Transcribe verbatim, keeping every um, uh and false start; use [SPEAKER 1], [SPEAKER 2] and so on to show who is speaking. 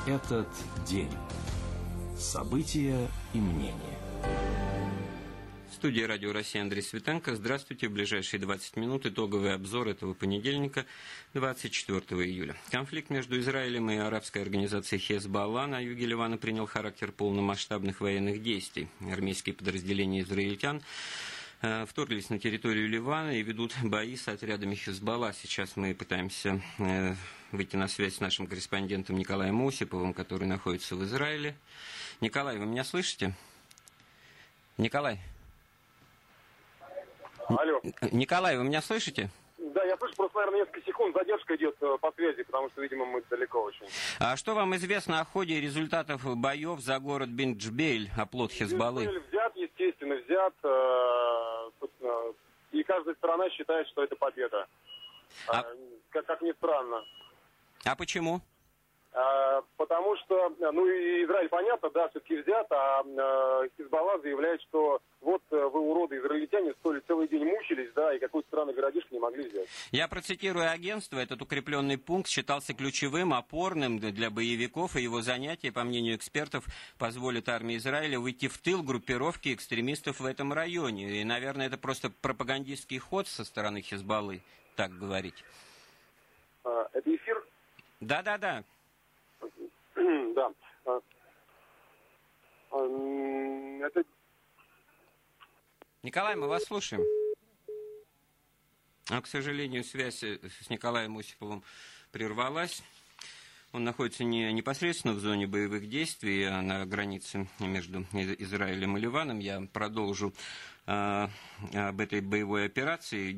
[SPEAKER 1] Этот день. События и мнения.
[SPEAKER 2] В студии Радио России Андрей Светенко. Здравствуйте. В ближайшие двадцать минут итоговый обзор этого понедельника, двадцать четвёртого июля. Конфликт между Израилем и арабской организацией Хезболла на юге Ливана принял характер полномасштабных военных действий. Армейские подразделения израильтян вторглись на территорию Ливана и ведут бои с отрядами Хезболла. Сейчас мы пытаемся выйти на связь с нашим корреспондентом Николаем Осиповым, который находится в Израиле. Николай, вы меня слышите? Николай?
[SPEAKER 3] Алло.
[SPEAKER 2] Николай, вы меня слышите?
[SPEAKER 3] Да, я слышу, просто, наверное, несколько секунд задержка идет по связи, потому что, видимо, мы далеко очень.
[SPEAKER 2] А что вам известно о ходе и результатов боев за город Бен-Джбейль, оплот Хезболлы?
[SPEAKER 3] Бен-Джбейль взят, естественно, взят. Э, и каждая сторона считает, что это победа. А... Э, как, как ни странно.
[SPEAKER 2] А почему?
[SPEAKER 3] Э, потому что, ну, и Израиль, понятно, да, все-таки взят, а э, Хезболла заявляет, что вот вы, уроды, израильтяне, стоили целый день мучились, да, и какую-то странный городишко не могли взять.
[SPEAKER 2] Я процитирую агентство. Этот укрепленный пункт считался ключевым, опорным для боевиков, и его занятие, по мнению экспертов, позволит армии Израиля выйти в тыл группировки экстремистов в этом районе. И, наверное, это просто пропагандистский ход со стороны Хезболлы, так говорить.
[SPEAKER 3] А, это эфир?
[SPEAKER 2] Да-да-да.
[SPEAKER 3] Да. Это...
[SPEAKER 2] Николай, мы вас слушаем. А, к сожалению, связь с Николаем Осиповым прервалась. Он находится не непосредственно в зоне боевых действий, а на границе между Израилем и Ливаном. Я продолжу э, об этой боевой операции.